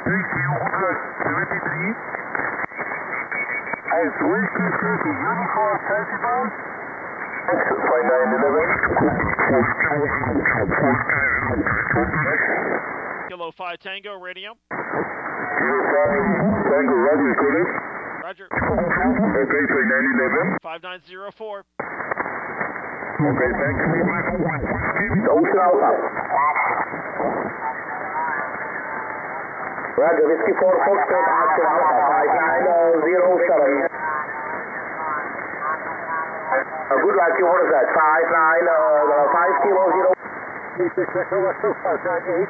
As Whiskey City Uniform Sensible. 5911. Kilo 5 Tango Radio. Kilo 5 Tango Radio, correct? Roger. Okay, 5911. 5904. Okay, thank you. Ocean Alpha. Roger, Whiskey 4 Foxtrot, Ocean Alpha, 5907. Good luck, what is that? 5 kilo 0. 36 Echo West Coast 598.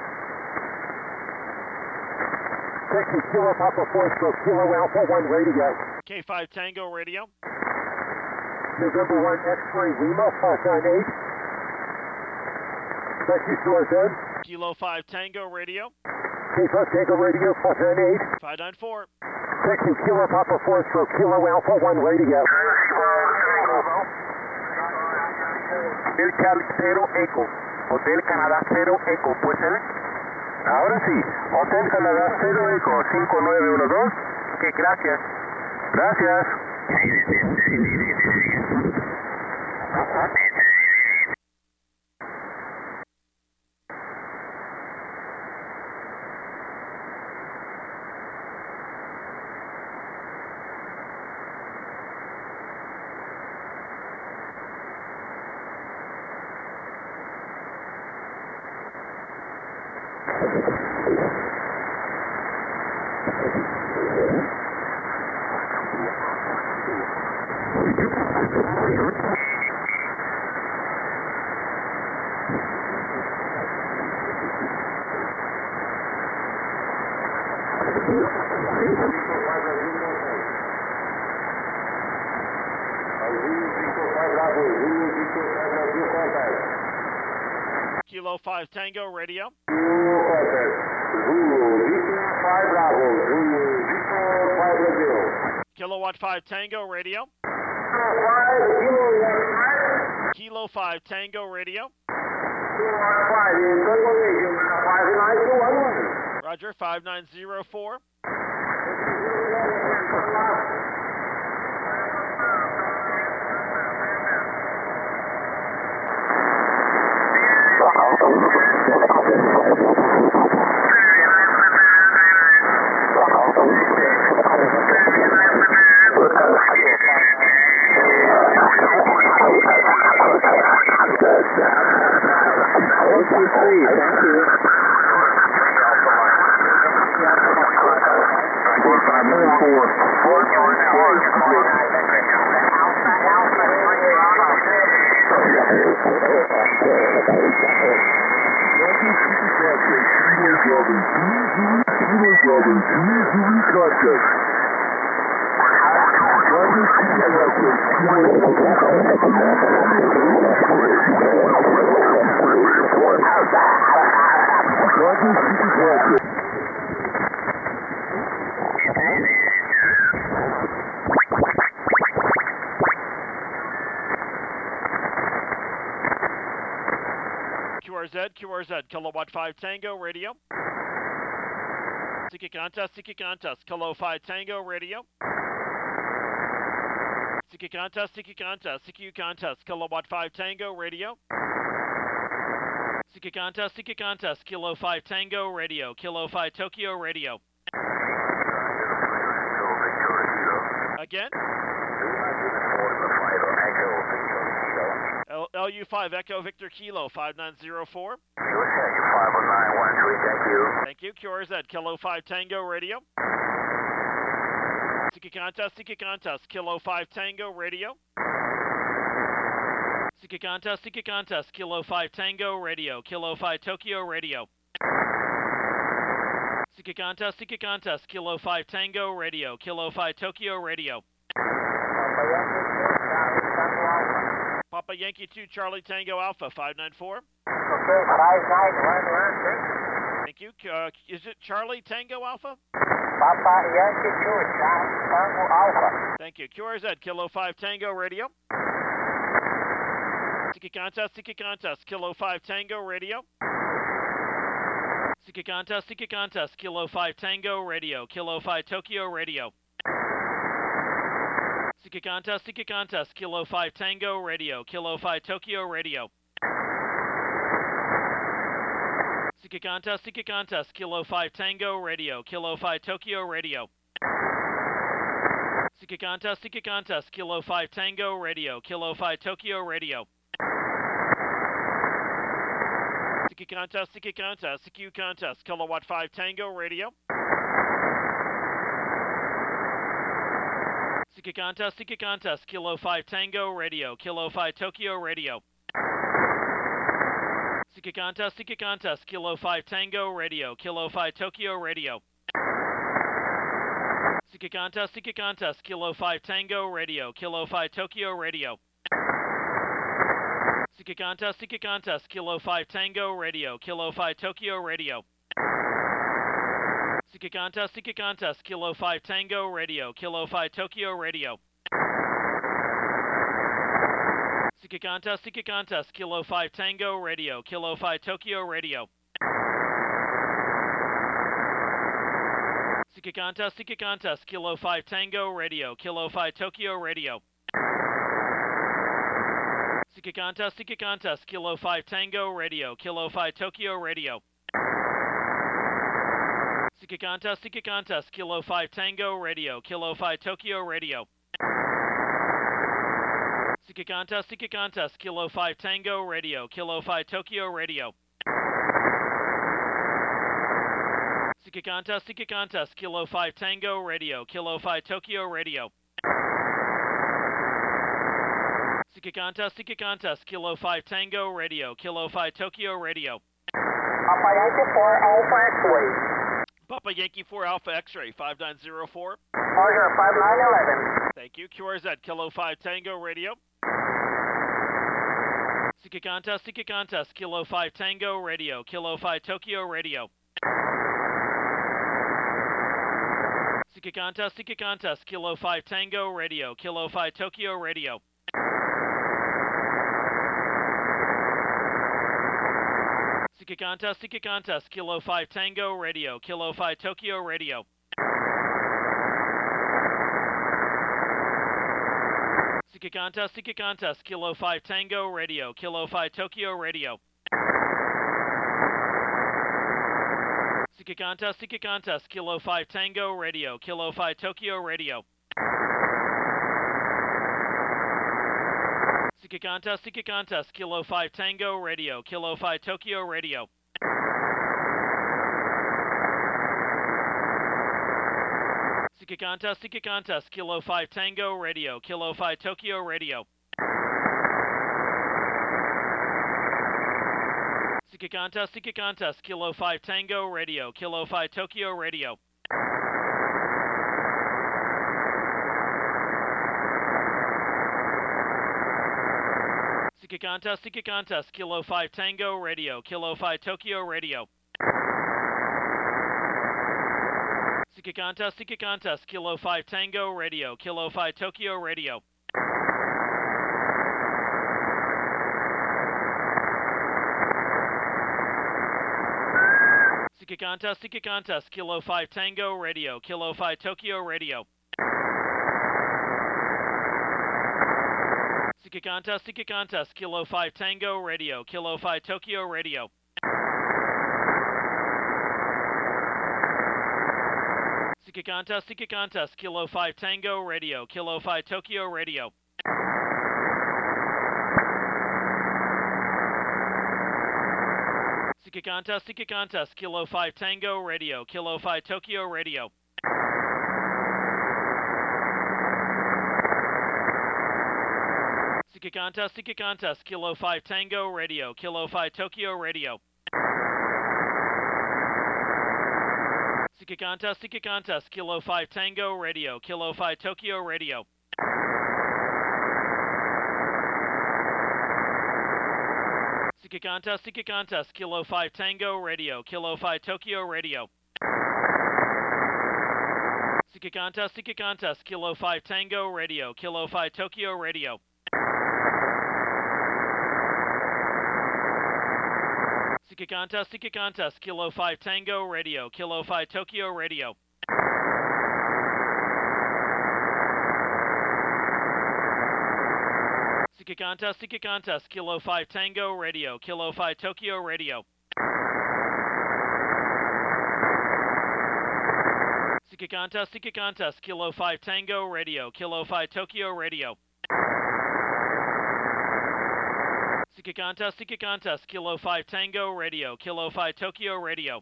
Texas Kilo Papa 4 stroke Kilo Alpha 1 radio. K5 Tango Radio. November 1 X-ray Lima 598. Texas USN. Kilo 5 Tango Radio. K5 Tango Radio 598. 594. Texas Kilo Papa 4 stroke Kilo Alpha 1 radio. Hotel Charlie 0 Echo. Hotel Canadá 0 Echo, ¿puede ser? Ahora sí. Hotel Canadá 0 Echo 5912. Que gracias. Gracias. Kilo 5 Tango Radio. Kilowatt 5 Tango Radio. Kilo 5 Tango Radio. Roger, 5904. QRZ, Kilowatt 5 Tango Radio. Siki Contest, Kilo 5 Tango Radio. Siki Contest, Kilowatt 5 Tango Radio. Siki Contest, Kilo 5 Tango Radio, Kilo 5 Tokyo Radio. Again? LU5 Echo Victor Kilo 5904. Thank you. QRZ Kilo 5 Tango Radio. Siki Contest, Kilo 5 Tango Radio. Siki Contest, Kilo 5 Tango Radio, Kilo 5 Tokyo Radio. Siki Contest, Kilo 5 Tango Radio, Kilo 5 Tokyo Radio. Papa Yankee 2 Charlie Tango Alpha 594. Okay, 5911. Thank you. Is it Charlie Tango Alpha? Papa Yankee 2 Tango Alpha. Thank you. QRZ Kilo 5 Tango Radio. Siki Contest, Kilo 5 Tango Radio. Seeker contest, Kilo 5 Tango, radio, Kilo 5 Tokyo, radio. Seeker contest, Kilo 5 Tango, radio, Kilo 5 Tokyo, radio. Seeker contest, Kilo 5 Tango, radio, Kilo 5 Tokyo, radio. Seeker contest, Kilo 5 Tango, radio, Kilo 5 Tokyo, radio. Seeker contest, Kilowatt 5 Tango, radio. Seeker contest, Kilo 5 Tango, radio, Kilo 5 Tokyo, radio. Seeker contest, Kilo 5 Tango, radio, Kilo 5 Tokyo, radio. Seeker contest, Kilo 5 Tango, radio, Kilo 5 Tokyo, radio. Seeker contest, Kilo 5 Tango, radio, Kilo 5 Tokyo, radio. Seeker contest, Kilo 5 Tango, radio, Kilo 5 Tokyo, radio. Seeker contest, Kilo 5 Tango, radio, Kilo 5 Tokyo, radio. Seeker contest, Kilo 5 Tango, radio, Kilo 5 Tokyo, radio. Seeker contest, Kilo 5 Tango, radio, Kilo 5 Tokyo, radio. Seeker contest, Kilo 5 Tango, radio, Kilo 5 Tokyo, radio. Seeker contest, Kilo 5 Tango, radio, Kilo 5 Tokyo, radio. Seeker contest, Kilo 5 Tango, radio, Kilo 5 Tokyo, radio. Seeker contest, Kilo 5 Tango, radio, Kilo 5 Tokyo, radio. Papa Yankee 4 Alpha X-Ray. Papa Yankee 4 Alpha X-Ray, 5904. Roger, 5911. Thank you. QRZ, Kilo 5 Tango, radio. Seeker contest, Kilo 5 Tango, radio, Kilo 5 Tokyo, radio. Seeker contest, Kilo 5 Tango, radio, Kilo 5 Tokyo, radio. Seeker contest, Kilo 5 Tango, radio, Kilo 5 Tokyo, radio. Seeker contest, Kilo 5 Tango, radio, Kilo 5 Tokyo, radio. Seeker contest, Kilo 5 Tango, radio, Kilo 5 Tokyo, radio. Seeker contest, Kilo 5 Tango, radio, Kilo 5 Tokyo, radio. Seeker contest, Kilo 5 Tango, radio, Kilo 5 Tokyo, radio. Seeker contest, Kilo 5 Tango, radio, Kilo 5 Tokyo, radio. Seeker contest, Kilo 5 Tango, radio, Kilo 5 Tokyo, radio. Seeker contest, Kilo 5 Tango, radio, Kilo 5 Tokyo, radio. Seeker contest, Kilo 5 Tango, radio, Kilo 5 Tokyo, radio. Seeker contest, Kilo 5 Tango, radio, Kilo 5 Tokyo, radio. Seeker contest, Kilo 5 Tango, radio, Kilo 5 Tokyo, radio. Seeker contest, Kilo 5 Tango, radio, Kilo 5 Tokyo, radio. Seeker contest, Kilo 5 Tango, radio, Kilo 5 Tokyo, radio. Seeker contest, Kilo 5 Tango, radio, Kilo 5 Tokyo, radio. Seeker contest, Kilo 5 Tango, radio, Kilo 5 Tokyo, radio. Seeker contest, Kilo 5 Tango, radio, Kilo 5 Tokyo, radio. Seeker contest, Kilo 5 Tango Radio, Kilo 5 Tokyo Radio. Seeker contest, Kilo 5 Tango Radio, Kilo 5 Tokyo Radio. Seeker contest, Kilo 5 Tango Radio, Kilo 5 Tokyo Radio. Seeker contest, Kilo 5 Tango Radio, Kilo 5 Tokyo Radio.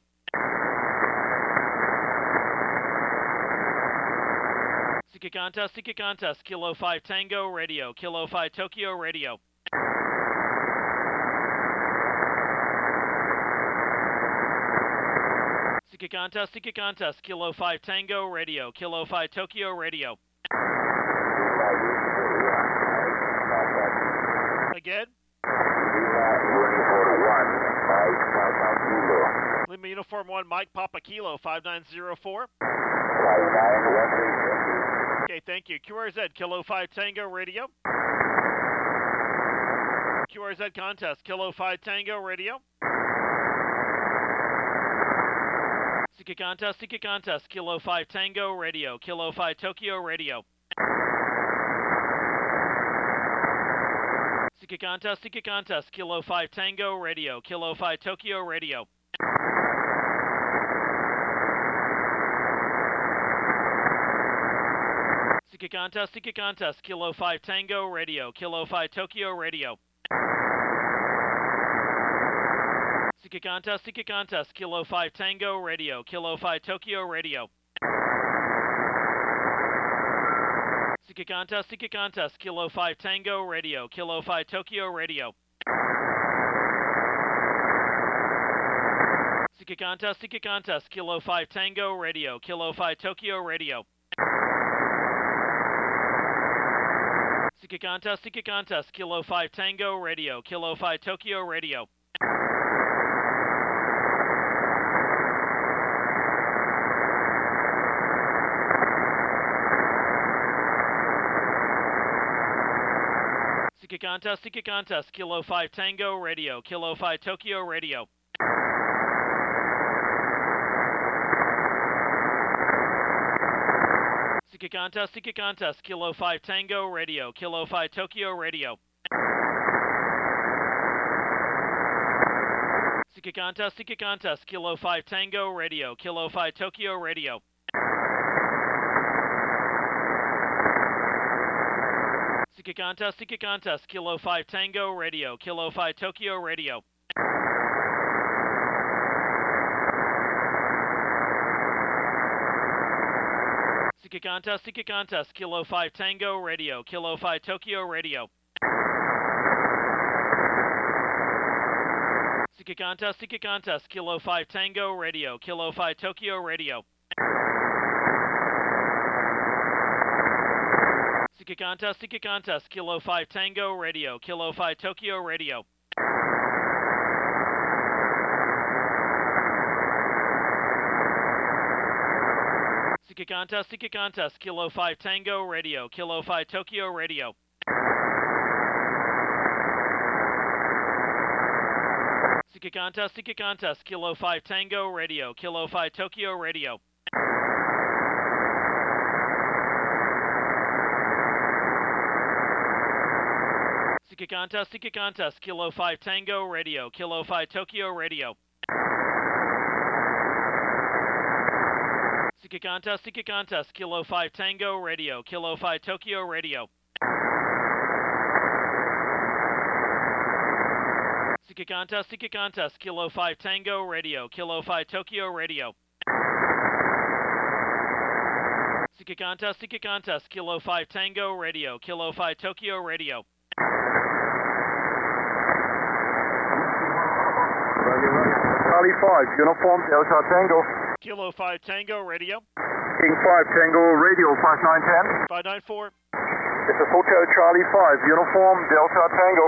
Seeker contest, Kilo 5 Tango Radio, Kilo 5 Tokyo Radio. Seeker contest, Kilo 5 Tango Radio, Kilo 5 Tokyo Radio. Again? Lima Uniform 1, Mike Papa Kilo, 5904. Okay, thank you. QRZ, Kilo 5 Tango Radio. QRZ contest, Kilo 5 Tango Radio. Seeker contest, Kilo 5 Tango Radio, Kilo 5 Tokyo Radio. Seeker contest, Kilo 5 Tango Radio, Kilo 5 Tokyo Radio. Seeker contest, Kilo 5 Tango Radio, Kilo 5 Tokyo Radio. Seeker contest, Kilo 5 Tango Radio, Kilo 5 Tokyo Radio. Seeker contest, Kilo 5 Tango Radio, Kilo 5 Tokyo Radio. Seeker contest, Kilo 5 Tango Radio, Kilo 5 Tokyo Radio. Seeker contest, Kilo 5 Tango Radio, Kilo 5 Tokyo Radio. Seeker contest, Kilo 5 Tango Radio, Kilo 5 Tokyo Radio. Seeker contest, Kilo 5 Tango Radio, Kilo 5 Tokyo Radio. Seeker contest, Kilo 5 Tango Radio, Kilo 5 Tokyo Radio. Seeker contest, Kilo 5 Tango Radio, Kilo 5 Tokyo Radio. Seeker contest, Kilo 5 Tango Radio, Kilo 5 Tokyo Radio. Seeker contest, Kilo 5 Tango Radio, Kilo 5 Tokyo Radio. Seeker contest, Kilo 5 Tango Radio, Kilo 5 Tokyo Radio. Seeker contest, Kilo 5 Tango Radio, Kilo 5 Tokyo Radio. Seeker contest, Kilo 5 Tango Radio, Kilo 5 Tokyo Radio. Seeker contest, Kilo 5 Tango Radio, Kilo 5 Tokyo Radio. Seeker contest, Kilo 5 Tango Radio, Kilo 5 Tokyo Radio. Seeker contest, Kilo 5 Tango Radio, Kilo 5 Tokyo Radio. Seeker contest, Kilo 5 Tango Radio, Kilo 5 Tokyo Radio. Charlie 5, Uniform Delta Tango. Kilo 5 Tango Radio. King 5 Tango Radio, 5910. 594. This is Hotel Charlie 5, Uniform Delta Tango.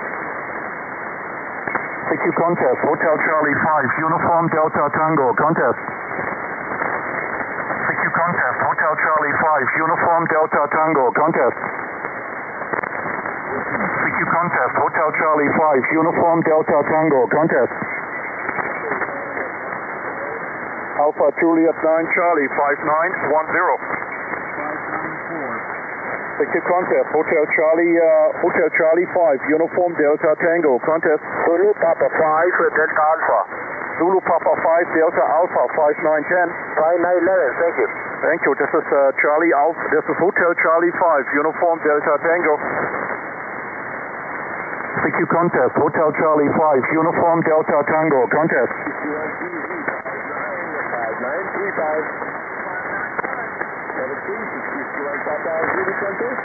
CQ contest, Hotel Charlie 5, Uniform Delta Tango, contest. CQ contest, Hotel Charlie 5, Uniform Delta Tango, contest. CQ contest, Hotel Charlie 5, Uniform Delta Tango, contest. Alpha Juliet 9 Charlie 5910. 594. Thank you, contest. Hotel Charlie 5, Uniform Delta Tango, contest. Zulu Papa 5, Delta Alpha. Zulu Papa 5, Delta Alpha 5910. 5911, thank you. Thank you. This is Charlie Alpha. This is Hotel Charlie 5, Uniform Delta Tango. Thank you, contest. Hotel Charlie 5, Uniform Delta Tango, contest. 5935. 17, Papa Zulu contest.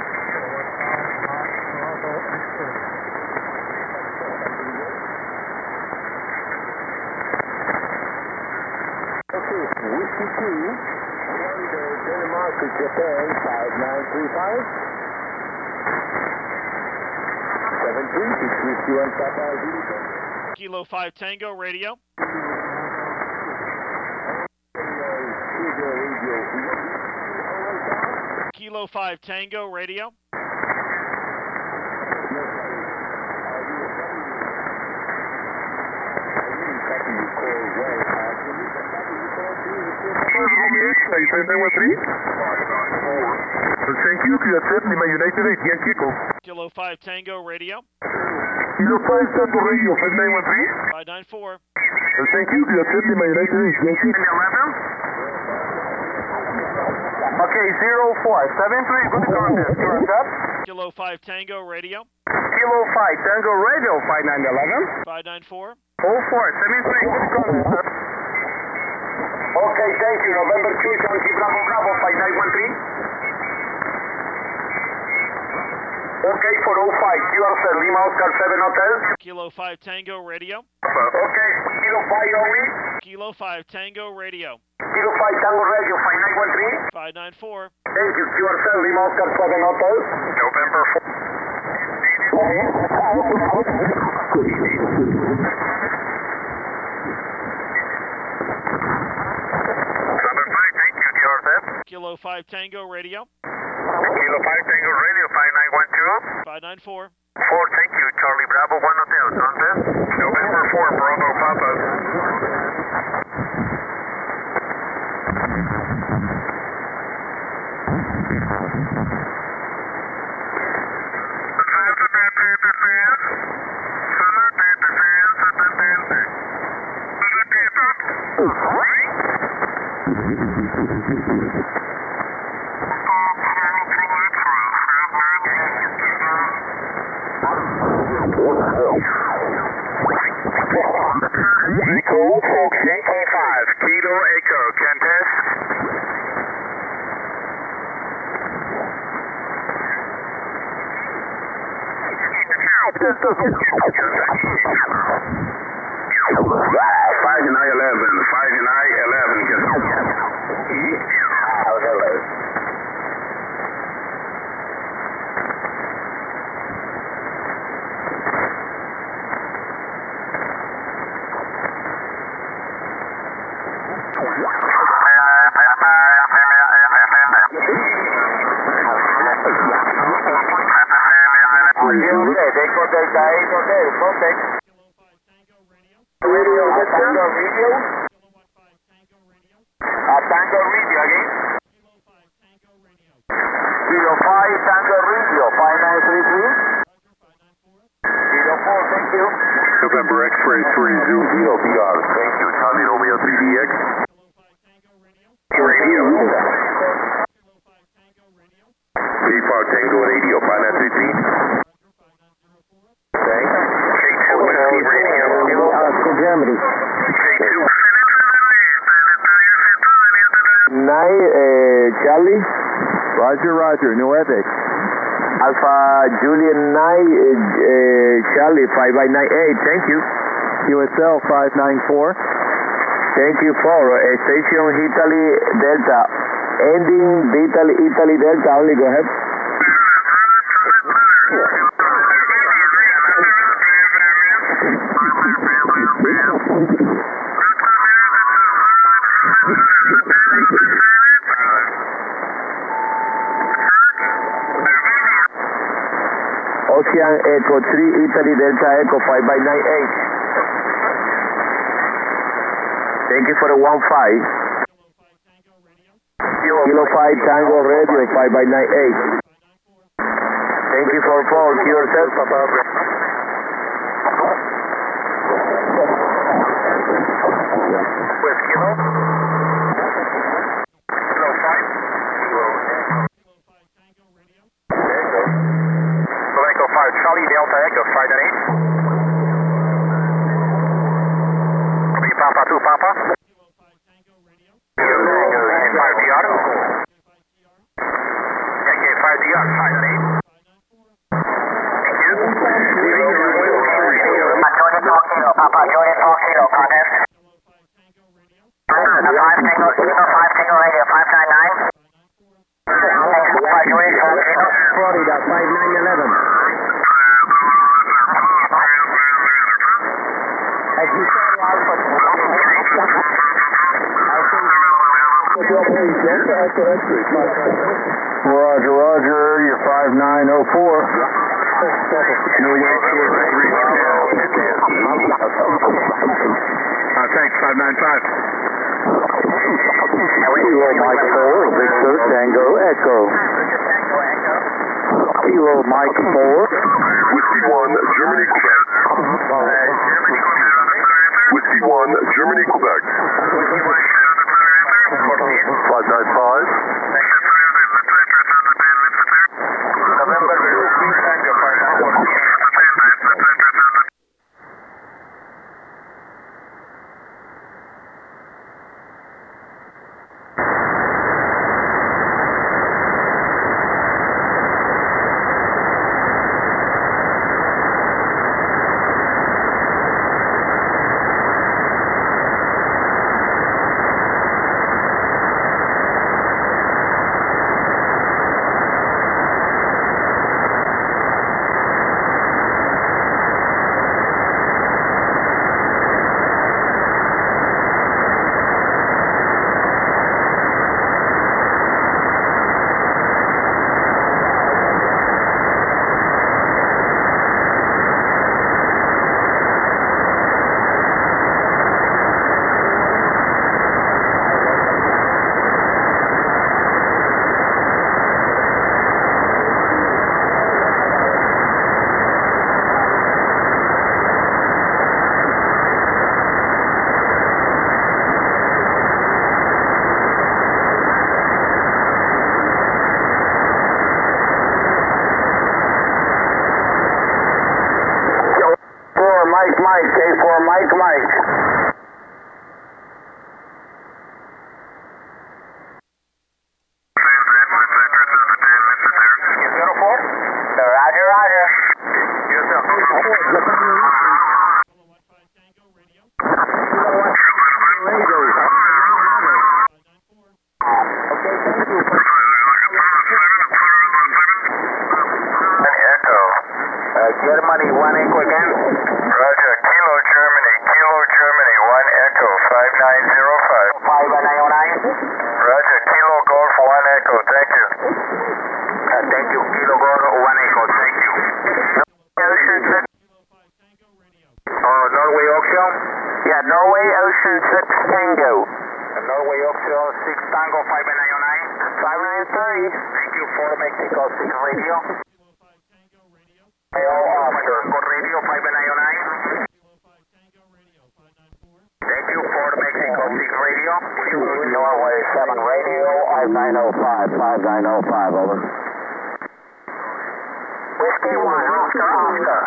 Okay, Whiskey 2, Denmark to Japan 5935. 17, Papa Zulu contest. Kilo 5 Tango Radio. Kilo 5 Tango Radio. Thank you. Lima United 8, Yankee Echo. Kilo 5 Tango Radio. Kilo 5 Tango Radio 5913. 594. Thank you. Lima United 8, Yankee 11. Okay, 0473, good contest. You're set. Kilo 5 Tango Radio. Kilo 5 Tango Radio 5911. 594. 0473, good contest, sir. Okay, thank you. November 2, Yankee Bravo Bravo 5913. Okay, 405, QRC Lima Oscar 7 Hotel. Kilo 5 Tango Radio. Okay, Kilo 5 only. Kilo 5 Tango Radio. Kilo 5 Tango Radio 5913. 594. Thank you, QRC Lima Oscar 7 Hotel. November 4. November 5, thank you, QRZ. Kilo 5 Tango Radio. Kilo 5 Tango Radio 5912. 594. 4, thank you, Charlie Bravo 1 Hotel, contest. November 4, Bravo Papa. Echo, folks, Echo 5, Kilo Echo, contest. Five and I-11, 5 and I-11. Echo Delta 8 Hotel, contact. Radio, Tango Radio. Tango Radio again. Kilo 5 Tango Radio, 5933. Kilo 4, thank you. November X-ray 30 BR, thank you. Charlie Romeo 3DX. Radio. P5 Tango Radio, 5933. Thanks. K2 Whiskey Radio. Germany. K2. 9, Charlie. Roger, New Epic. Alpha Juliet 9, Charlie 598, thank you. QSL 594. Thank you for station Italy Delta. Ending Italy Delta, only go ahead. Ocean Echo 3 Italy Delta Echo 598. Thank you for the 1-5. Kilo 5 Tango Radio 5x98. Thank you for 4. Cue yourself. With Kilo. Kilo 5. Kilo Echo 5 Charlie Delta Echo 5 and 8. Copy Papa 2 Papa. Tango 5DR. Yankee 5DR 5 and 8. Thank you. Jordan Fox Kilo, Papa Jordan Fox Kilo, contest. 5 Tango Radio 599. Papa Jordan Fox Kilo. Florida 5911. As you said, Roger, Roger, you're 5904. Thanks, 595. Kilo Mike 4, Victor Tango Echo. Kilo Mike 4. Whiskey 1, Germany, Quebec. Whiskey 1, Germany, Quebec. 595. November 03 Tango 594. Mike, K4 Mike, Mike. Roger, Roger. Germany 1 Echo again. Roger, Kilo Germany, 1 Echo, 5905. 509. Roger, Kilo Golf 1 Echo, thank you. Thank you, Kilo Golf 1 Echo, thank you. Ocean 6. Norway Ocean. Yeah, Norway Ocean 6 Tango. Norway Ocean 6 Tango 599. 593. Thank you for Mexico 6 Radio. Mexico Radio 599. Thank you for Mexico 6 Radio. Norway 7 Radio, 5905, 5905, over. Whiskey 1, Oscar, Oscar.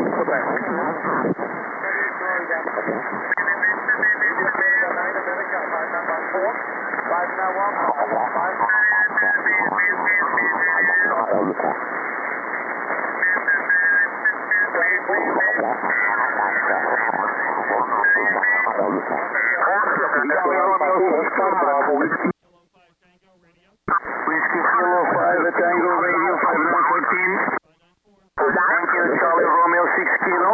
Whiskey Kilo 5 Tango Radio 5914. Thank you, Charlie Romeo 6 Kilo.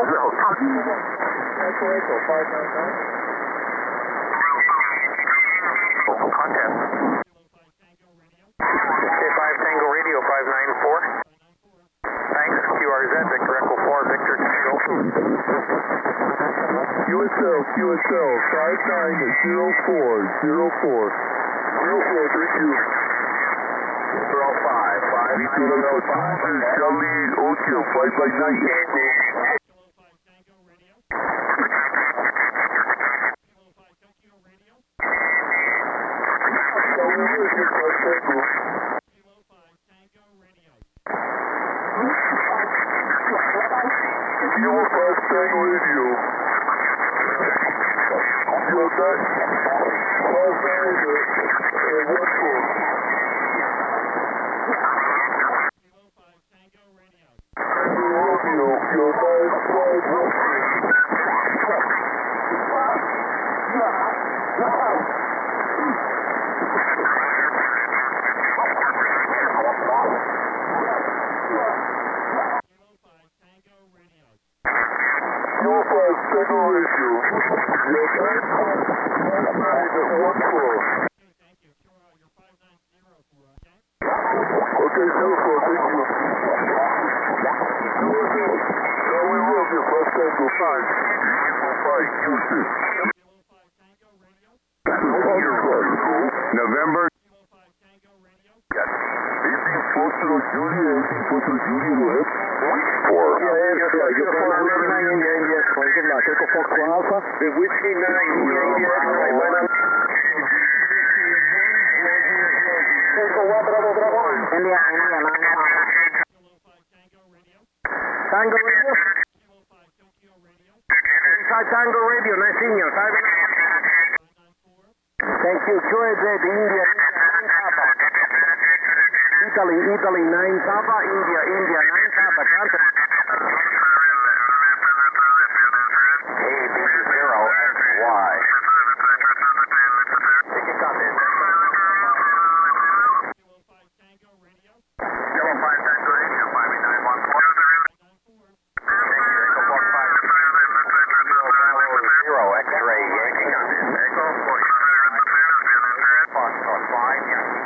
Contact. K5 Tango Radio 594. Thanks, QRZ, Victor Echo 4, Victor Tango. QSL 590404. 04, thank you. 55905. Charlie Ocho, 5 by 9. Kilo 5 Tango Radio. Kilo 9, 5 Tango, 1-4. Kilo 5, Tango Radio. Okay, 04, thank you. No, we will get 5 Tango 5. 5, November. Foxtrot Juliet, Foxtrot Juliet, 4. India, Foxtrot Alpha, the Whiskey 9, India, Tango Radio. Tango Radio, nice seeing you. Thank you. QZ India, Italy 9 Papa, India 9 Papa. AB0XY. Kilo 5 Tango Radio, 0 X-ray Yankee. Foxtrot 5 Yankee.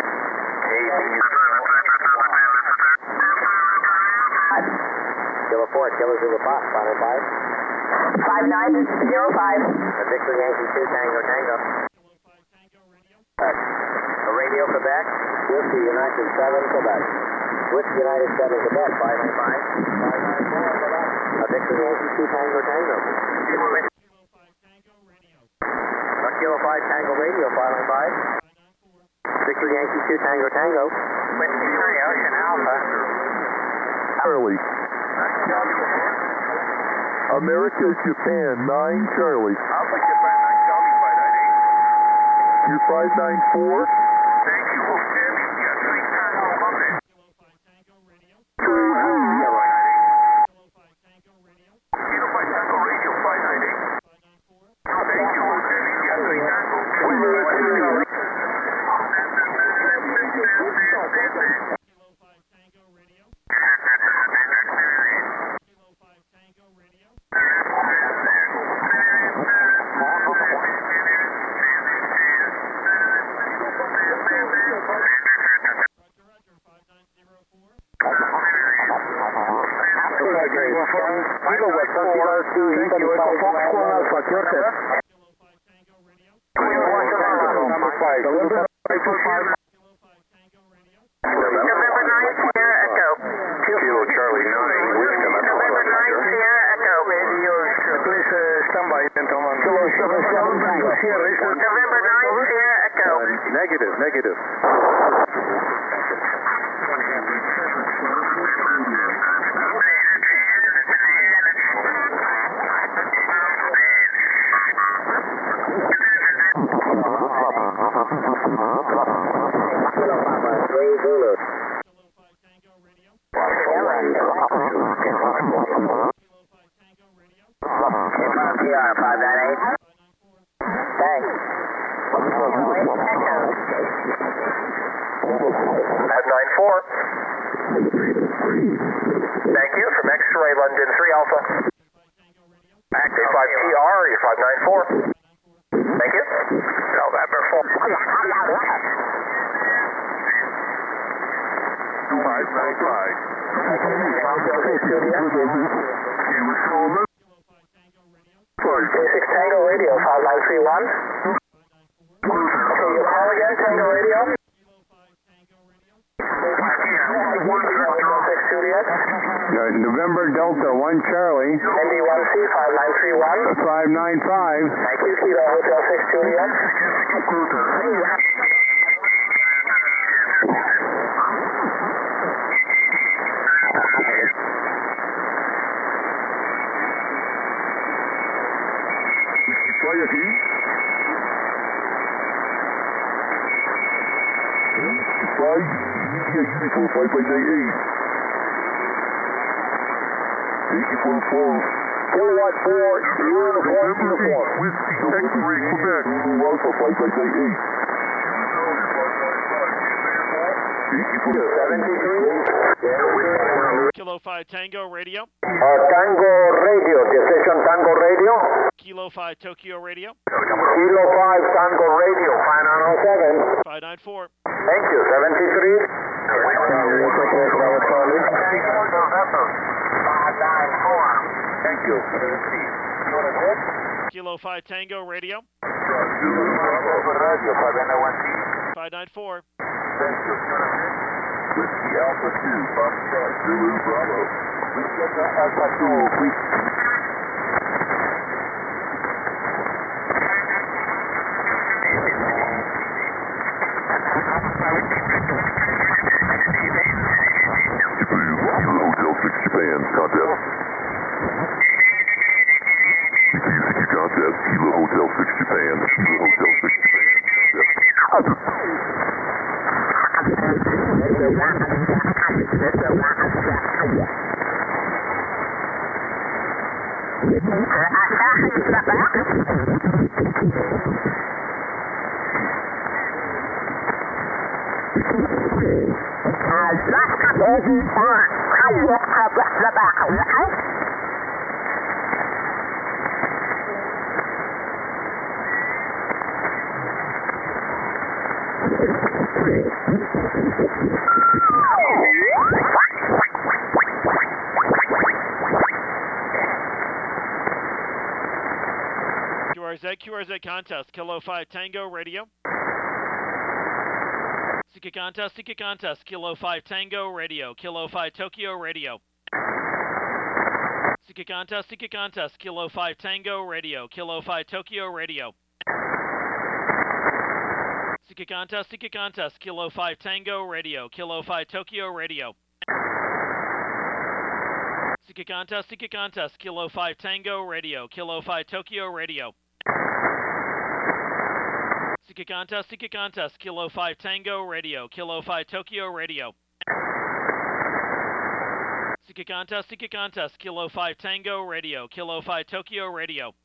Kilo 4, Kilo Zulu 5, final 5. 5905. Victor Yankee 2, Tango Tango. Kilo 5 Tango Radio, Radio Quebec, Whiskey United 7 Quebec. Whiskey United 7 Quebec, 595. 594 Quebec. Victor Yankee 2, Tango Tango. Kilo 5 Tango Radio, Kilo 5 Tango Radio, 595. 594, Victor Yankee 2, Tango Tango. Whiskey 3 Ocean Alpha. Charlie. America, Japan, 9 Charlie. Alpha Japan 9 Charlie 598. You're 594. Thank you, Hotel India 3 Tango Monday. Kilo 5 Tango Radio, Kilo 5 Tango Radio, Kilo 5 Tango Radio 598. 594, Thank you, Hotel India 3 Tango. Kilo 5 Tango Radio, Kilo 5 Tango Radio, Roger, 5904, Kilo West Santiago 2, Italy 5 Foxtrot Alpha, Joseph. Kilo 5 Tango Radio, Number 5. Kilo 5 Tango Radio, November 9 Sierra Echo. Kilo Charlie 9 Wisdom. November 9 Sierra Echo. Please stand by, gentlemen. Kilo 7 Tango. November 9 Sierra Echo. Negative. Zulu. Kilo 5 Tango Radio, Kilo 5 Tango Radio, PR 598. 594, Thanks. At 9-4. Thank you. From X-ray London 3 Alpha. 5 Tango Radio, Active 5 PR, you're 594. 594, Thank you. November 4. 595. Kilo 5 Tango Radio, 6 Tango Okay, you call again, Tango Radio. November Delta 1 Charlie. ND1C 5931. 595. Thank you, Kilo Hotel 6 Juliet. Fly aqui. Fly. Uniform flight by day 8. 84-4. 414. Uniform. Whiskey, X-ray, Quebec. Alpha flight by day 8. 73. Kilo 5 Tango Radio. Tango Radio, the station Tango Radio. Kilo 5 Tokyo Radio. Kilo 5 Tango Radio, 5907. 594. Thank you, 73. Thank you. Kilo 5 Tango Radio. 594. Thank you. Whiskey Alpha 2, Foxtrot, Zulu, Bravo. Whiskey Alpha 2, please. Hotel 6 Japan, contest. CQ contest, Kilo Hotel 6 Japan, Kilo Hotel 6 Japan, contest. QRZ contest, Kilo 5 Tango Radio. Sika contest, Kilo 5 Tango Radio, Kilo 5 Tokyo Radio. Sika contest, Kilo 5 Tango Radio, Kilo 5 Tokyo Radio. Sika contest, Kilo 5 Tango Radio, Kilo 5 Tokyo Radio. Sika contest, Kilo 5 Tango Radio, Kilo 5 Tokyo Radio. Sika contest, Kilo 5 Tango Radio, Kilo 5 Tokyo Radio. Sika contest, Kilo 5 Tango Radio, Kilo 5 Tokyo Radio.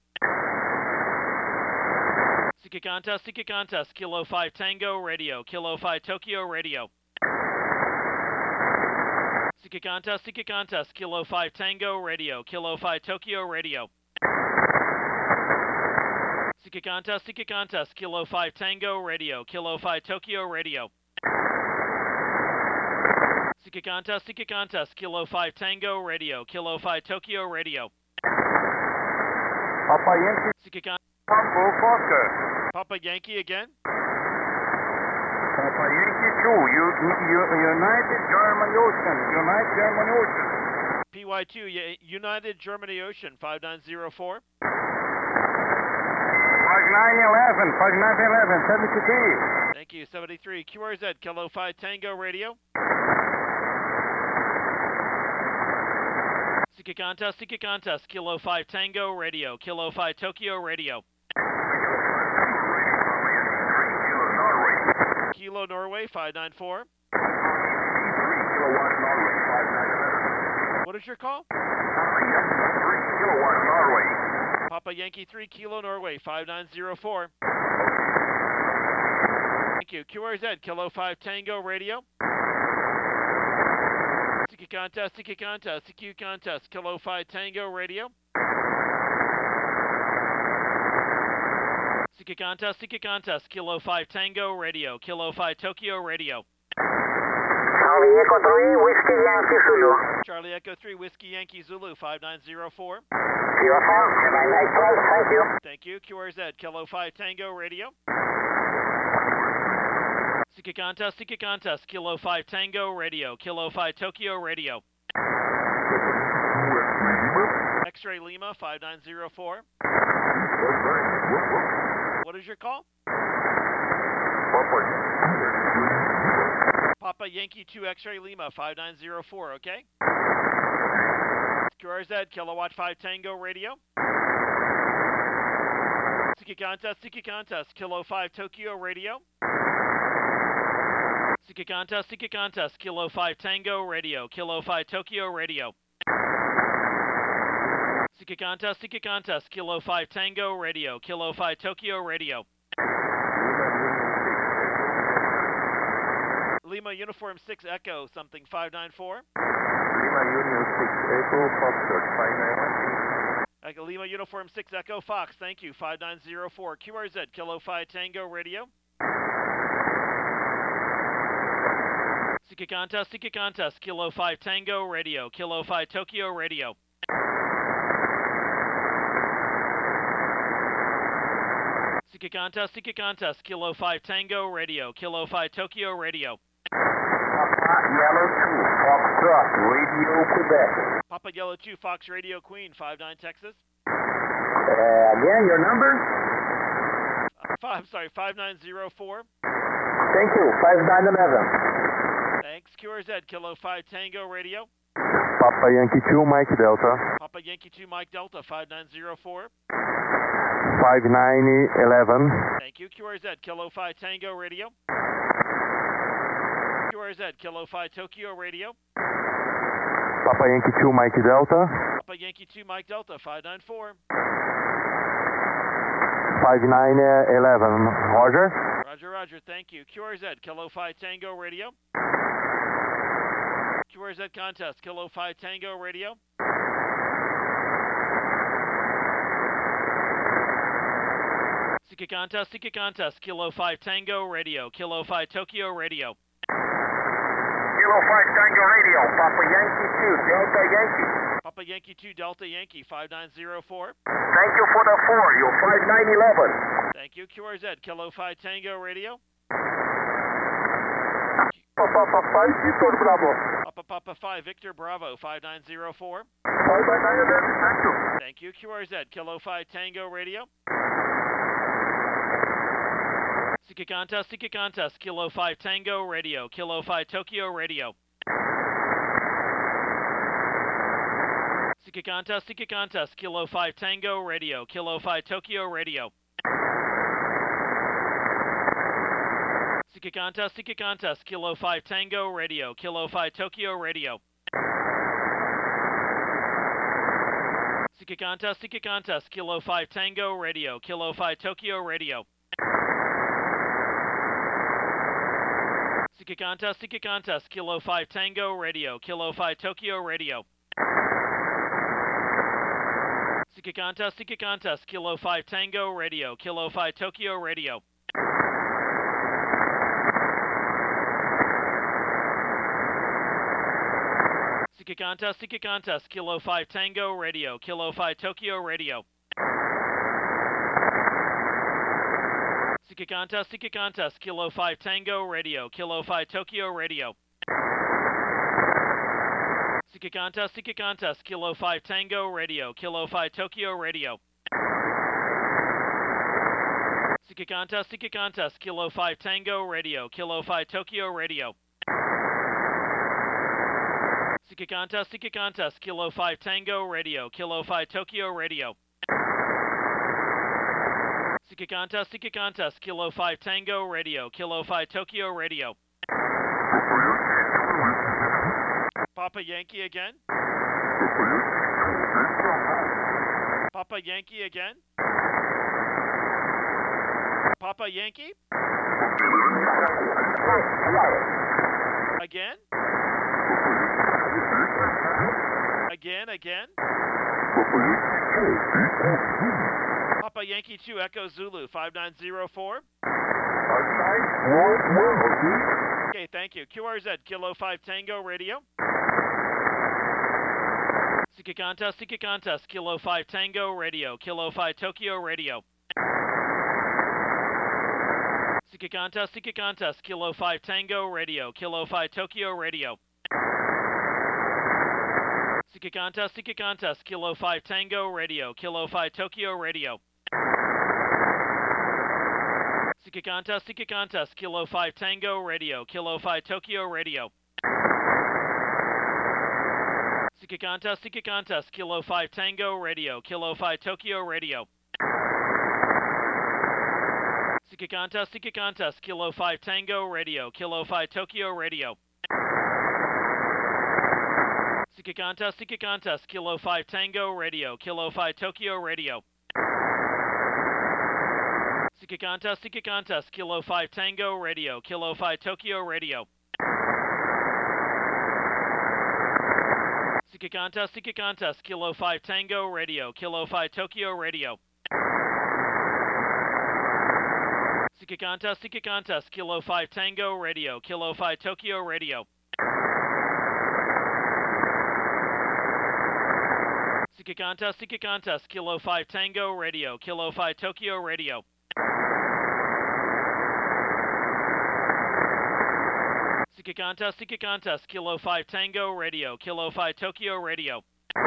Sika contest, Kilo 5 Tango Radio, Kilo 5 Tokyo Radio. Sika contest, Kilo 5 Tango Radio, Kilo 5 Tokyo Radio. Sika contest, Kilo 5 Tango Radio, Kilo 5 Tokyo Radio. Sika contest, Kilo 5 Tango Radio, Kilo 5 Tokyo Radio. Papa Yankee. Sika con- Tango Foster. Papa Yankee again. Papa Yankee 2. United German Ocean. United German Ocean. PY2, United Germany Ocean, 5904. 5911. 5911. 73. Thank you, 73. QRZ, Kilo 5 Tango Radio. Sika contest, Kilo 5 Tango Radio, Kilo 5 Tokyo Radio. Kilo Norway, 594. What is your call? Papa Yankee 3, Kilo Norway, 5904. Thank you. QRZ, Kilo 5 Tango Radio. Sika contest, CQ contest, Kilo 5 Tango Radio. Sika contest, Kilo 5 Tango Radio, Kilo 5 Tokyo Radio. Charlie Echo 3, Whiskey Yankee Zulu. Charlie Echo 3, Whiskey Yankee Zulu, 5904. UFO, have a nice flight, thank you. Thank you. QRZ, Kilo 5 Tango Radio. Seek a contest, Kilo 5 Tango Radio, Kilo 5 Tokyo Radio. X-Ray Lima 5904. What is your call? Papa Yankee 2 X-Ray Lima 5904, okay? QRZ, Kilowatt 5 Tango Radio. Seek a contest, Kilo 5 Tokyo Radio. Seek a contest, Kilo 5 Tango Radio, Kilo 5 Tokyo Radio. Seek a contest, Kilo 5 Tango Radio, Kilo 5 Tokyo Radio. Lima Uniform 6 Echo, something 594. Lima Union 6 Echo, Foxtrot 591. Lima Uniform 6 Echo Fox, thank you, 5904. QRZ, Kilo 5 Tango Radio. Seek a contest, Kilo 5 Tango Radio, Kilo 5 Tokyo Radio. Seek a contest, Kilo 5 Tango Radio, Kilo 5 Tokyo Radio. Yellow 2, Foxtrot, Radio Quebec. Papa Yellow 2 Fox Radio Queen, 59 Texas. Again, your number? 5904. Thank you, 5911. Thanks. QRZ, Kilo 5 Tango Radio. Papa Yankee 2 Mike Delta. Papa Yankee 2 Mike Delta, 5904. 5911. Thank you. QRZ, Kilo 5 Tango Radio. QRZ, Kilo 5 Tokyo Radio. Papa Yankee 2 Mike Delta. Papa Yankee 2 Mike Delta, 594. 5911. Roger. Roger, thank you. QRZ, Kilo 5 Tango Radio. QRZ contest, Kilo 5 Tango Radio. Seek a contest, Kilo 5 Tango Radio, Kilo 5 Tokyo Radio. Kilo 5 Tango Radio, Papa Yankee 2, Delta Yankee. Papa Yankee 2 Delta Yankee, 5904. Thank you for the 4, you're 5911. Thank you. QRZ, Kilo 5 Tango Radio. Papa 5, Victor Bravo. Papa 5 Victor Bravo, 5904. 5911, thank you. Thank you. QRZ, Kilo 5 Tango Radio. Seek a contest, Kilo 5 Tango Radio, Kilo 5 Tokyo Radio. Seek a contest, Kilo 5 Tango Radio, Kilo 5 Tokyo Radio. Seek a contest, Kilo 5 Tango Radio, Kilo 5 Tokyo Radio. Seek a contest, Kilo 5 Tango Radio, Kilo 5 Tokyo Radio. Seek a contest, Kilo 5 Tango Radio, Kilo 5 Tokyo Radio. Seek a contest, Kilo 5 Tango Radio, Kilo 5 Tokyo Radio. Seek a contest, Kilo 5 Tango Radio, Kilo 5 Tokyo Radio. Seek a contest, Kilo 5 Tango Radio, Kilo 5 Tokyo Radio. Seek a contest, Kilo 5 Tango Radio, Kilo 5 Tokyo Radio. Seek a contest, Kilo 5 Tango Radio, Kilo 5 Tokyo Radio. Seek a contest, Kilo 5 Tango Radio, Kilo 5 Tokyo Radio. Seek a contest, Kilo 5 Tango Radio, Kilo 5 Tokyo Radio. Papa Yankee again. Papa Yankee again. Papa Yankee. Again. Again. Papa Yankee 2 Echo Zulu 5904. Okay, thank you. QRZ, Kilo 5 Tango Radio. Seeker contest, Kilo 5 Tango Radio, Kilo 5 Tokyo Radio. Seeker contest, Kilo 5 Tango Radio, Kilo 5 Tokyo Radio. Seeker contest, Kilo 5 Tango Radio, Kilo 5 Tokyo Radio. Seeker contest, Kilo 5 Tango Radio, Kilo 5 Tokyo Radio. Seeker contest, Kilo 5 Tango Radio, Kilo 5 Tokyo Radio. Seeker contest, Kilo 5 Tango Radio, Kilo 5 Tokyo Radio. Seeker contest, Kilo 5 Tango Radio, Kilo 5 Tokyo Radio. Seeker contest, Kilo 5 Tango Radio, Kilo 5 Tokyo Radio. Seeker contest, Kilo 5 Tango Radio, Kilo 5 Tokyo Radio. Seeker contest, Kilo 5 Tango Radio, Kilo 5 Tokyo Radio. Seeker contest, Kilo 5 Tango Radio, Kilo 5 Tokyo Radio. Seeker contest, Kilo 5 Tango Radio, Kilo 5 Tokyo Radio.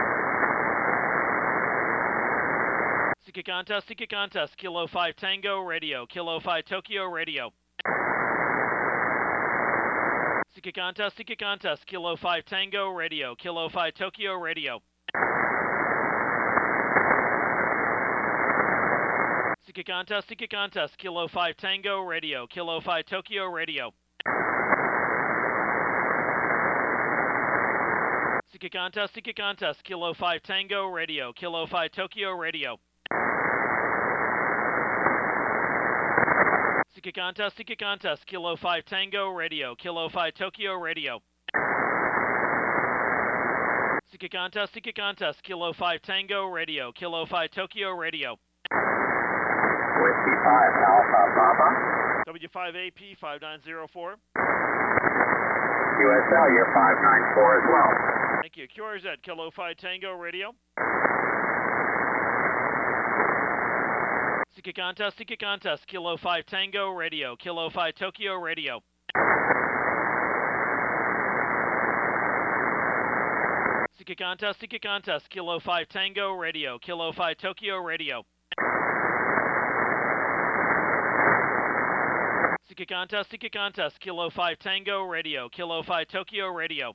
Seeker contest, Kilo 5 Tango Radio, Kilo 5 Tokyo Radio. Seeker contest, Kilo 5 Tango Radio, Kilo 5 Tokyo Radio. Seeker contest, Kilo 5 Tango Radio, Kilo 5 Tokyo Radio. Seeker contest, Kilo 5 Tango Radio, Kilo 5 Tokyo Radio. Seeker contest, Kilo 5 Tango Radio, Kilo 5 Tokyo Radio. Seeker contest, Kilo 5 Tango Radio, Kilo 5 Tokyo Radio. Whiskey 5 Alpha Papa. W5AP 5904. USL, you're 594 as well. Thank you. QRZ, Kilo 5 Tango Radio. Seeker contest, Kilo 5 Tango Radio, Kilo 5 Tokyo Radio. Seeker contest, Kilo 5 Tango Radio, Kilo 5 Tokyo Radio. Seeker contest, Kilo 5 Tango Radio, Kilo 5 Tokyo Radio.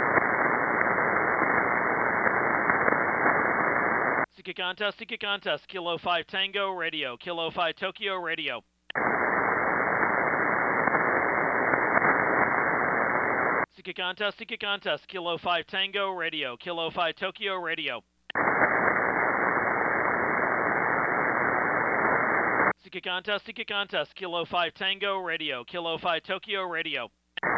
Seeker contest, Kilo 5 Tango Radio, Kilo 5 Tokyo Radio. Seeker contest, Kilo 5 Tango Radio, Kilo 5 Tokyo Radio. Seeker contest, Kilo 5 Tango Radio, Kilo 5 Tokyo Radio.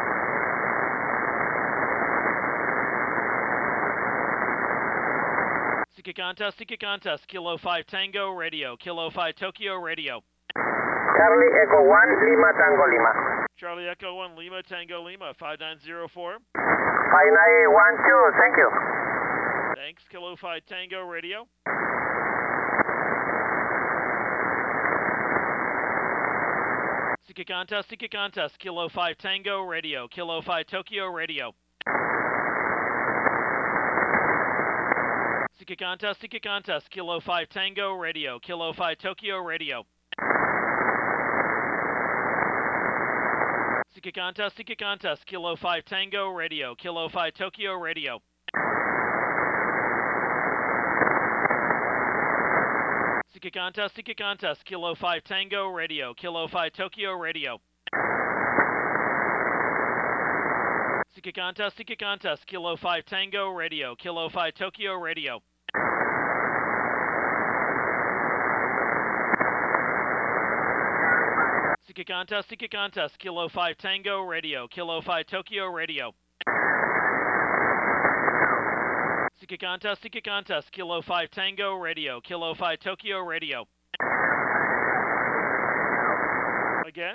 Seeker contest, Kilo 5 Tango Radio, Kilo 5 Tokyo Radio. Charlie Echo 1, Lima Tango Lima. Charlie Echo 1, Lima Tango Lima, 5904. 5912, thank you. Thanks, Kilo 5 Tango Radio. Seeker contest, Kilo 5 Tango Radio, Kilo 5 Tokyo Radio. Seeker contest, Kilo 5 Tango Radio, Kilo 5 Tokyo Radio. Seeker contest, Kilo 5 Tango Radio, Kilo 5 Tokyo Radio. Seeker contest, Kilo 5 Tango Radio, Kilo 5 Tokyo Radio. Seeker contest, Kilo 5 Tango Radio, Kilo 5 Tokyo Radio. Seeker contest, Kilo 5 Tango Radio, Kilo 5 Tokyo Radio. Seeker contest, Kilo 5 Tango Radio, Kilo 5 Tokyo Radio. Again?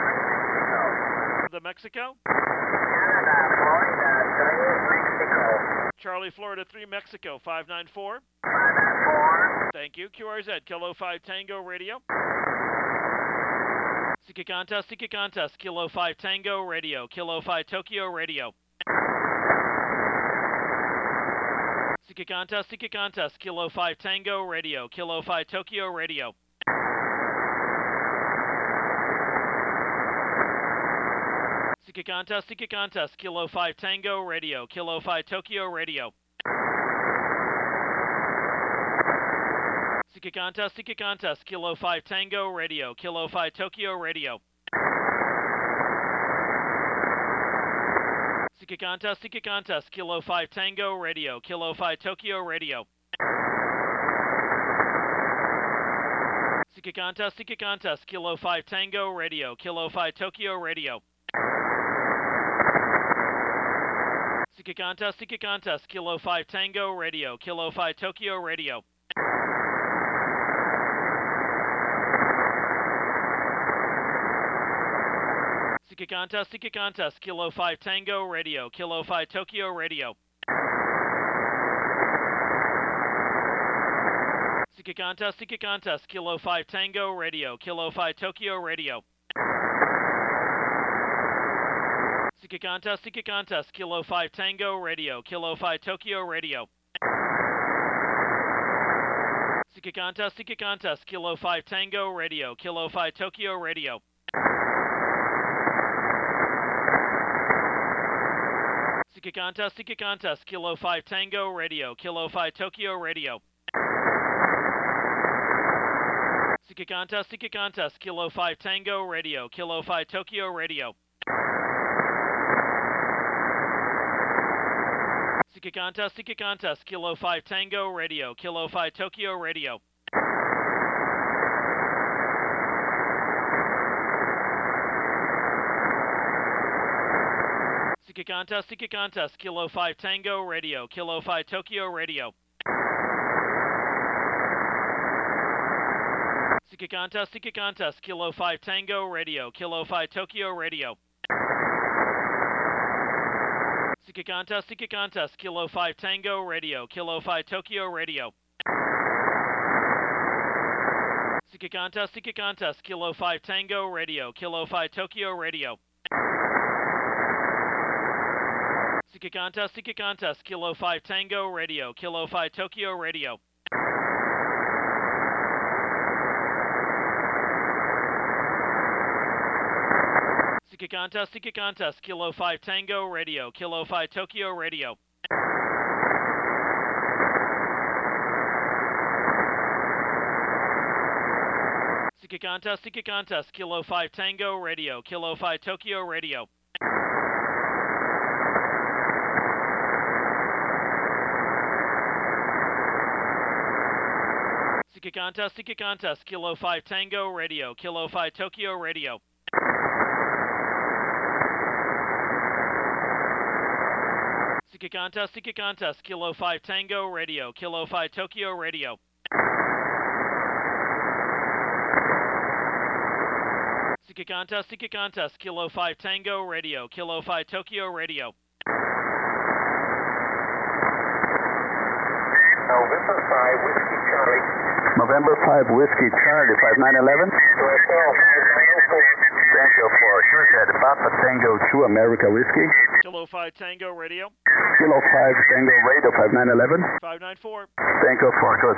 The Mexico? Canada, Florida, Mexico. Charlie, Florida 3, Mexico, 594. 594. Thank you. QRZ, Kilo 5 Tango Radio. Seeker contest, Kilo 5 Tango Radio, Kilo 5 Tokyo Radio. Seeker contest, Kilo 5 Tango Radio, Kilo 5 Tokyo Radio. Seeker contest, Kilo 5 Tango Radio, Kilo 5 Tokyo Radio. Seeker contest, Kilo 5 Tango Radio, Kilo 5 Tokyo Radio. Seeker contest, Kilo 5 Tango Radio, Kilo 5 Tokyo Radio. Seeker contest, Kilo 5 Tango Radio, Kilo 5 Tokyo Radio. Seeker contest, Kilo 5 Tango Radio, Kilo 5 Tokyo Radio. Seeker contest, Kilo 5 Tango Radio, Kilo 5 Tokyo Radio. Seeker contest, Kilo 5 Tango Radio, Kilo 5 Tokyo Radio. Seeker contest, Kilo 5 Tango Radio, Kilo 5 Tokyo Radio. Seeker contest, Kilo 5 Tango Radio, Kilo 5 Tokyo Radio. Seeker contest, Kilo 5 Tango Radio, Kilo 5 Tokyo Radio. Seeker contest, Kilo 5 Tango Radio, Kilo 5 Tokyo Radio. Seeker contest, Kilo 5 Tango Radio, Kilo 5 Tokyo Radio. Seeker contest, Kilo 5 Tango Radio, Kilo 5 Tokyo Radio. Seeker contest, Kilo 5 Tango Radio, Kilo 5 Tokyo Radio. Seeker contest, Kilo 5 Tango Radio, Kilo 5 Tokyo Radio. Seeker contest, Kilo 5 Tango Radio, Kilo 5 Tokyo Radio. Seeker contest, Kilo 5 Tango Radio, Kilo 5 Tokyo Radio. Seeker contest, Kilo 5 Tango Radio, Kilo 5 Tokyo Radio. Seeker contest, Kilo 5 Tango Radio, Kilo 5 Tokyo Radio. Seeker contest, Kilo 5 Tango Radio, Kilo 5 Tokyo Radio. Seeker contest, Kilo 5 Tango Radio, Kilo 5 Tokyo Radio. Seeker contest, Kilo 5 Tango Radio, Kilo 5 Tokyo Radio. November 5 Whiskey Charlie. November 5 Whiskey Charlie, 5911. Tango for QRZ, Papa Tango 2 America Whiskey. Kilo 5 Tango Radio. Kilo 5 Tango Radio, 5911. 594. Tango for QRZ.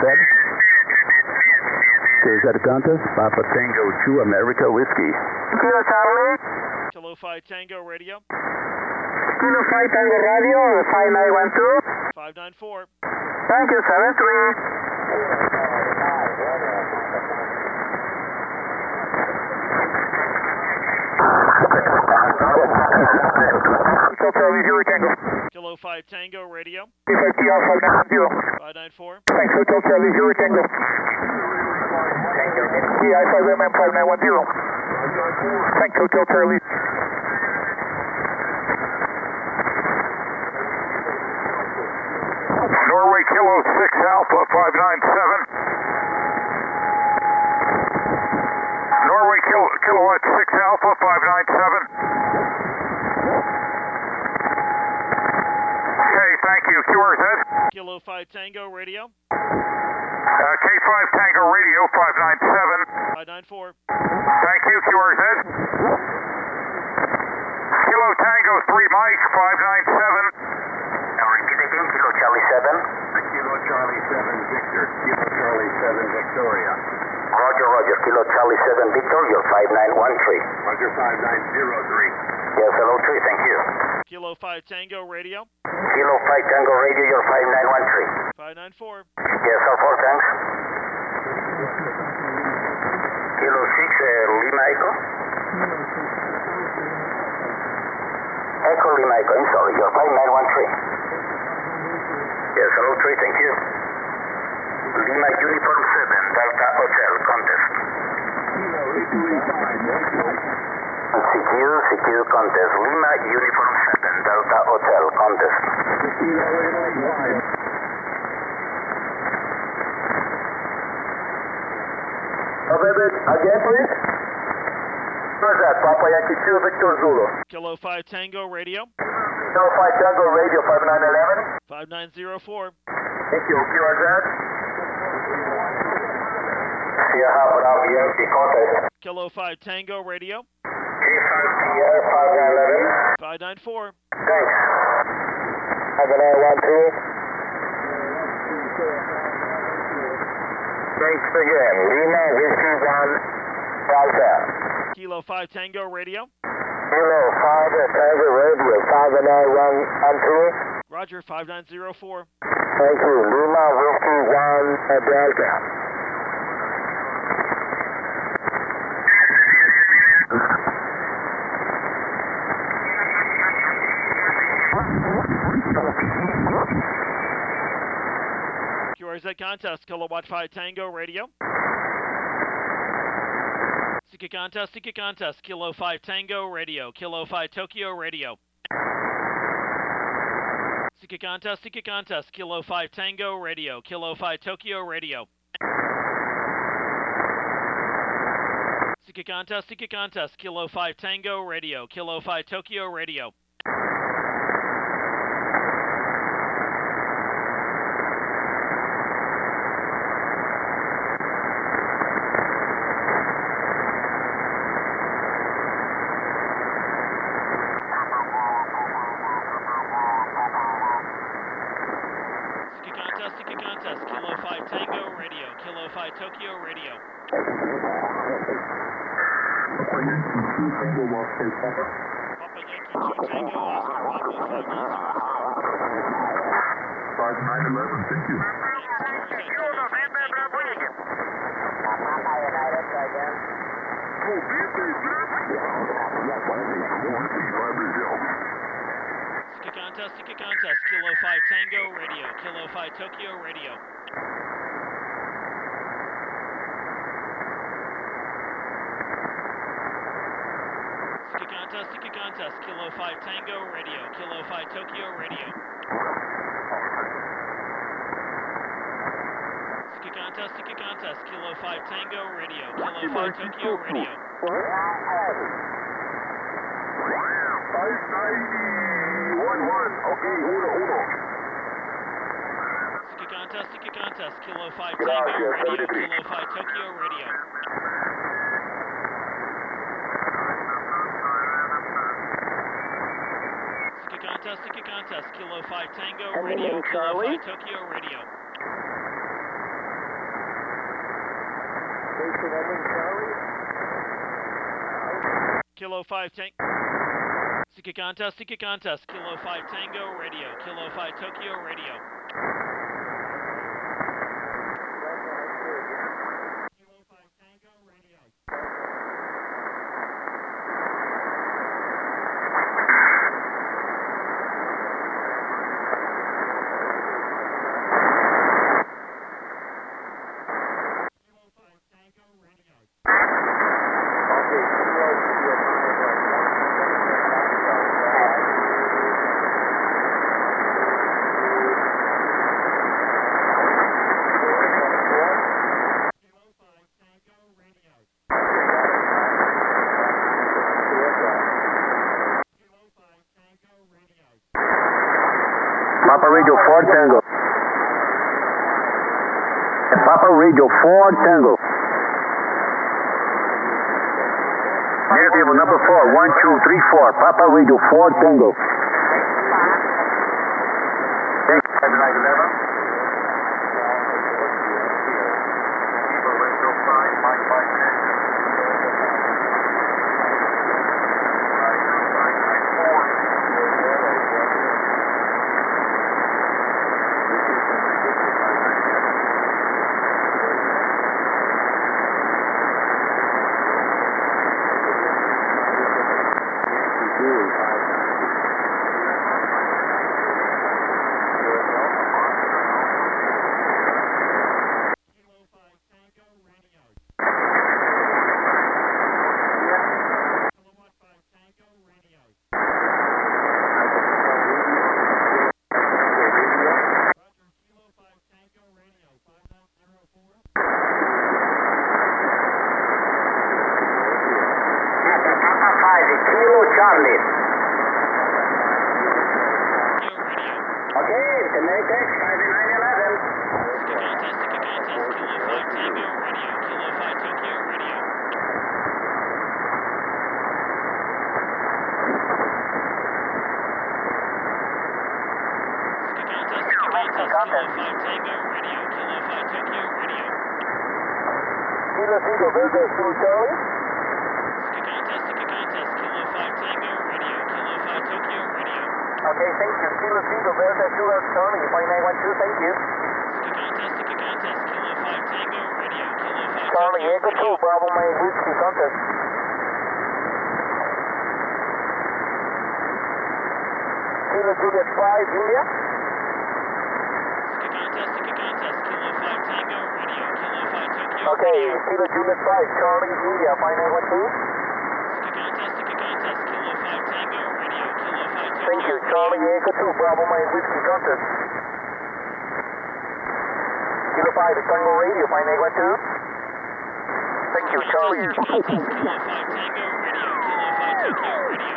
QRZ contest, Papa Tango 2 America Whiskey. Kilo Charlie. Kilo 5 Tango Radio. Kilo 5 Tango Radio, 5912. 594. Thank you, 73. Kilo 5 Tango Radio. 594. Thanks, Hotel Charlie, Zero Tango. TI 5MM 5910. Thanks, Hotel Charlie. Norway Kilo 6 Alpha 597. Norway Kilowatt 6 Alpha 597. Okay, thank you. QRZ ahead. Kilo 5 Tango Radio. K5 Tango Radio 597. 594. Thank you, QRZ. Kilo Tango 3 Mike 597. Now repeat again, Kilo Charlie 7. Kilo Charlie 7 Victor. Kilo Charlie 7 Victoria. Roger, Roger. Kilo Charlie 7 Victor, you're 5913. Roger 5903. Yes, hello, 3, thank you. Kilo 5 Tango Radio. Kilo 5 Tango Radio, you're 5913. 594. Yes, all 4, thanks. Kilo 6 Lima Echo. Echo Lima Echo, I'm sorry, you're 5913. Yes, hello, 3, thank you. Lima Uniform 7, Delta Hotel, contest. CQ contest. Lima Uniform 7, Delta Hotel, contest. Again, please. Where's that? Papa Yankee 2, Victor Zulu. Kilo 5 Tango Radio. Kilo 5 Tango Radio, 5911. 5904. Thank you. QRZ. Sierra Bravo Yankee, contest. Kilo 5 Tango Radio. K5 Sierra 5911. 594. Thanks. 5913. Thanks again. Lima Whiskey 1 Delta. Kilo 5 Tango Radio. Kilo 5 Tango Radio 59112. Roger 5904. Thank you. Lima Whiskey 1 Delta. QRZ contest, Kilowatt 5 Tango Radio. Sika contest, Kilo 5 Tango Radio, Kilo 5 Tokyo Radio. Sika contest, Kilo 5 Tango Radio, Kilo 5 Tokyo Radio. Sika contest, Kilo 5 Tango Radio, Kilo 5 Tokyo Radio. Kilo 5 Tango Radio, Kilo 5 Tokyo Radio. Papa Yankee 2 Tango Oscar, Papa 5904. 5911, thank you. Thanks, QRZ, Kilo 5 Tango Radio. Sika contest, Kilo 5 Tango Radio, Kilo 5 Tokyo Radio. Sika contest, Kilo 5 Tango Radio, Kilo 5 Tokyo Radio. Sika contest, Kilo 5 Tango Radio, Kilo 5 Tokyo Radio. 59011. Okay, hold on. Sika contest, Kilo 5 Tango Radio, Kilo 5 Tokyo Radio. Sika contest, Kilo 5 Tango Radio, Kilo 5 Tokyo Radio. Kilo 5 Tango. Sika contest, Kilo 5 Tango Radio, Kilo 5 Tokyo Radio. Kilo 5 Tango Radio. Kilo 5 Tango Radio. Papa Radio 4 Tango. Papa Radio 4 Tango. Negative number 4, 1, 2, 3, 4, Papa Radio 4 Tango. Thank you, 7911. Charlie. Okay, Jamaica, 5911. Stick a contest, Kilo 5 Tango Radio, Kilo 5 Tokyo Radio. Stick a contest, Kilo 5 Tango Radio, Kilo 5 Tokyo Radio. Kilo Tango, Verde, Kilo Charlie. Stick a contest, Kilo 5 Tango Radio, Kilo 5 Tokyo Radio. Okay, thank you. Kilo Tango, Verde, Kilo Charlie, 5912, thank you. Stick a contest, Kilo 5 Tango Radio, Kilo 5 Charlie, Tokyo Echo 2, Radio. Bravo, my whiskey contest. Kilo Juliet 5, Julia. Stick a contest, Kilo 5 Tango Radio, Kilo 5 Tokyo Okay, Radio. Kilo Juliet 5, Charlie, Julia, 5912. Stick a contest, Kilo 5 Tango Radio, Kilo 5 Tokyo Thank you, Radio. Charlie, Echo 2, Bravo, my whiskey contest. Kilo 5, Tango Radio, 5812. Thank you, Charlie. Stick a contest, Kilo 5 Tango Radio, Kilo 5 Tokyo Radio.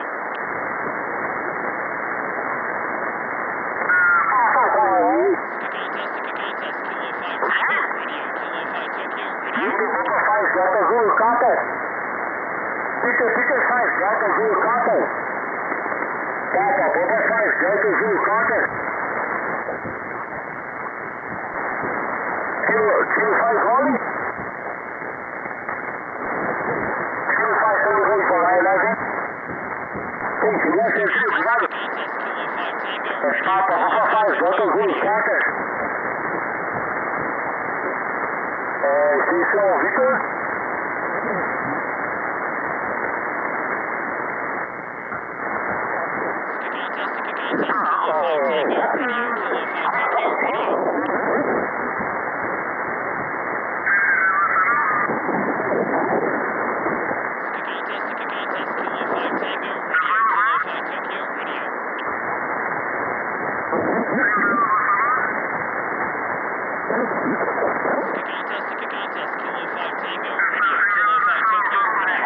Stick a contest, Kilo 5 Tango Radio, Kilo 5 Tokyo Radio. Victor 5, Delta Zulu contest. Victor 5, Delta Zulu contest. Papa, Papa 5, Delta Zulu contest. Kilo 5, Holly. Kilo 5, Holly for I-11. Thank you, yes, yes, yes, got it. Contest, Kilo 5 Tango Radio, Papa, Kilo Papa 5, 5 Delta Tokyo Zulu Radio. contest. Cecil, Victor. Stick a contest, Kilo 5 Tango Radio, Kilo 5 Tokyo Radio. Stick a contest, Kilo 5 Tango Radio, Kilo 5 Tokyo Radio. Stick a contest, Kilo 5 Tango Radio, Kilo 5 Tokyo Radio.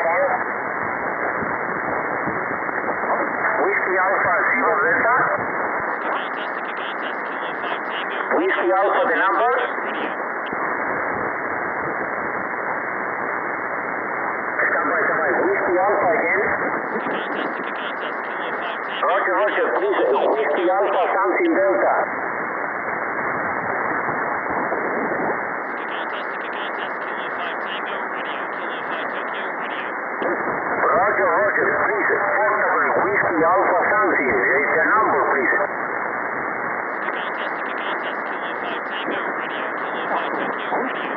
Whiskey Alpha, Zero Delta. Stick a contest, Kilo 5 Tango Radio, Whiskey Kilo Alpha, 5 the number. Tokyo Radio. Stand by. Whiskey Alpha again. Stick a contest, Kilo 5 Tango Roger, Radio, please. Kilo 5 Whiskey Tokyo Alpha, Radio. something Delta. Stick a contest, Kilo 5 Tango Radio, Kilo 5 Tokyo Radio. Roger, please. Portable Whiskey Alpha, something. It's a number, please. Stick a contest, Kilo 5 Tango Radio, Kilo 5 Tokyo Radio.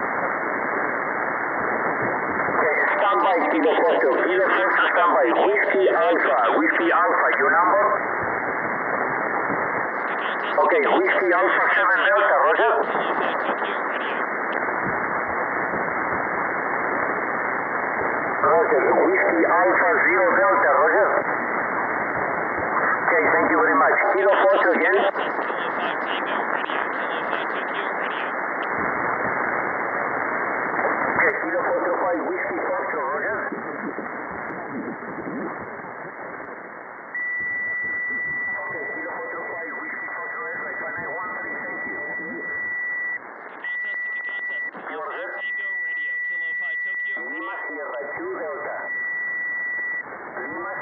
Okay, stand by, Kilo Foto. Kilo Foto, stand by. Whiskey Alpha, your number? Okay, Whiskey Alpha 7 Delta, Roger. Kilo 5 Tokyo Radio. Roger, Whiskey Alpha 0